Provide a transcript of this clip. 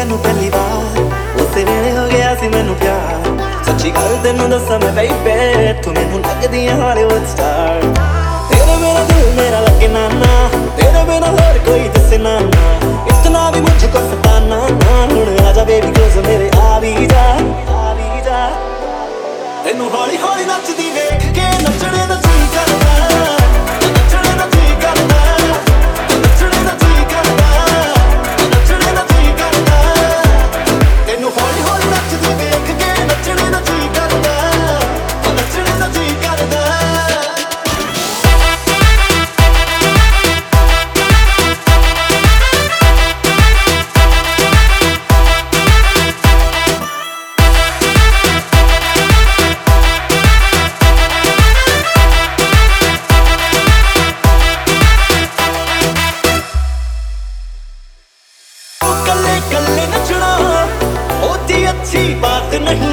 ਤੈਨੂੰ ਪਹਿਲੀ ਵਾਰ, ਉਸੇ ਵੇਲੇ ਹੋ ਗਿਆ ਸੀ ਮੈਨੂੰ ਪਿਆਰ। ਸੱਚੀ ਗੱਲ ਤੈਨੂੰ ਦੱਸਾਂ ਮੈਂ ਬੇਬੇ, ਤੂੰ ਮੈਨੂੰ ਲੱਗਦੀ ਹੈ ਹਾਲੀਵੁੱਡ ਸਟਾਰ। ਤੇਰੇ ਬਿਨਾ ਦਿਲ ਮੇਰਾ ਲੱਗੇ ਨਾ ਨਾ, ਤੇਰੇ ਬਿਨਾ ਹੋਰ ਕੋਈ ਦੱਸੇ ਨਾ ਨਾ, ਇਤਨਾ ਵੀ ਮੁਝਕੋ ਸਤਾਨਾ ਨਾ। ਹੁਣ ਆਜਾ ਬੇਬੀ ਕਲੋਜ਼ ਮੇਰੇ ਆ ਵੀ ਜਾ, ਆ ਵੀ ਜਾ। ਤੈਨੂੰ ਹੌਲੀ ਹੌਲੀ ਨੱਚਦੀ ਵੇਖ ਕੇ ਨੱਚਣੇ ਦਾ ਜੀ ਕਰਦਾ, ਨੱਚਣੇ ਦਾ ਜੀ ਕਰਦਾ, ਨੱਚਣੇ ਦਾ ਜੀ ਕਰਦਾ, ਨੱਚਣੇ ਦਾ ਜੀ ਕਰਦਾ। ਤੈਨੂੰ ਹੌਲੀ ਹੌਲੀ ਨੱਚਦੀ ਵੇਖ ਕੇ ਨੱਚਣੇ ਦਾ ਜੀ ਕਰਦਾ, ਨੱਚਣੇ ਦਾ ਜੀ ਕਰਦਾ। कल्ले कल्ले नचना होती अच्छी बात नहीं,